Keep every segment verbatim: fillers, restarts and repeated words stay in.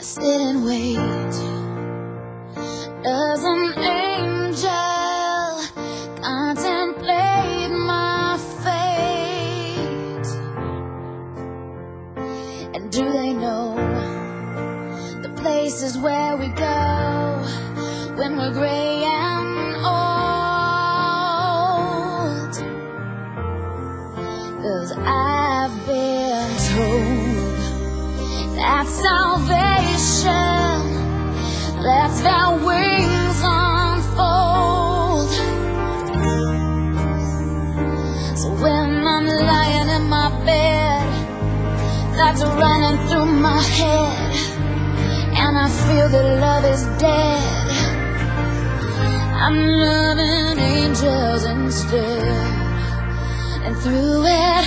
sit and wait. Does an angel contemplate my fate? And do they know the places where we go when we're gray and old? 'Cause I've been told that salvation lets their wings unfold. So when I'm lying in my bed, thoughts are running through my head, and I feel that love is dead, I'm loving angels instead. And through it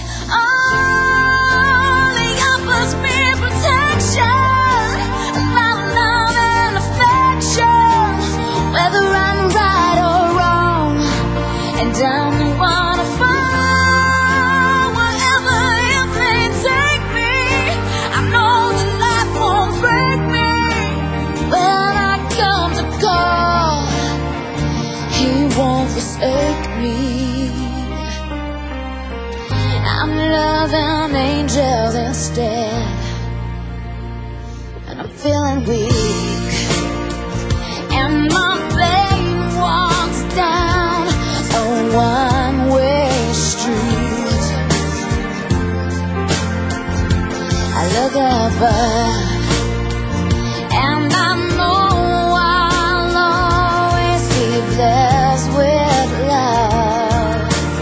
all, he offers me protection, my love and affection, whether I'm right or wrong, and I'm the one to fall. Wherever it may take me, I know that life won't break me. When I come to God, he won't forsake me. I'm loving angels instead, and I'm feeling weak, and my plane walks down a one-way street. I look above, and I know I'll always be blessed with love.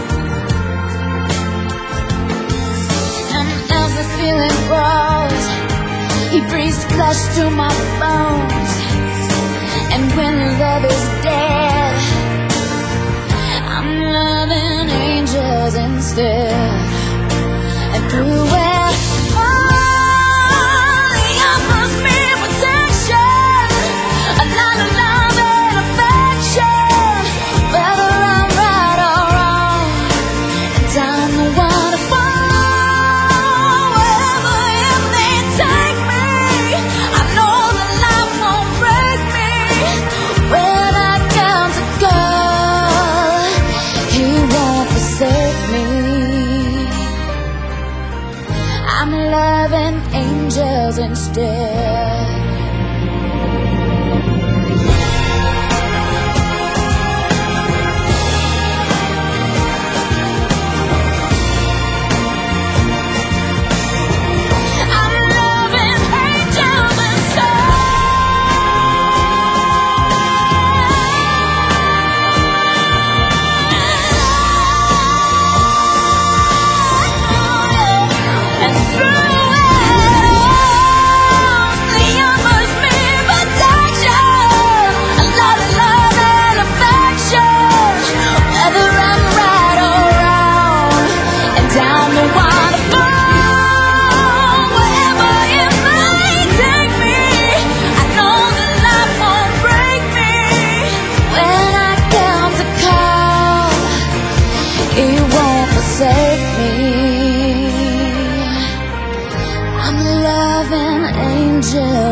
Feeling grows, he breathes flesh to my bones, and when love is dead, I'm loving angels instead. And through it all, he offers me protection, a lot of love and affection, whether I'm right or wrong, and I'm the one to fall. I'm loving angels instead. He won't forsake me. I'm loving angels.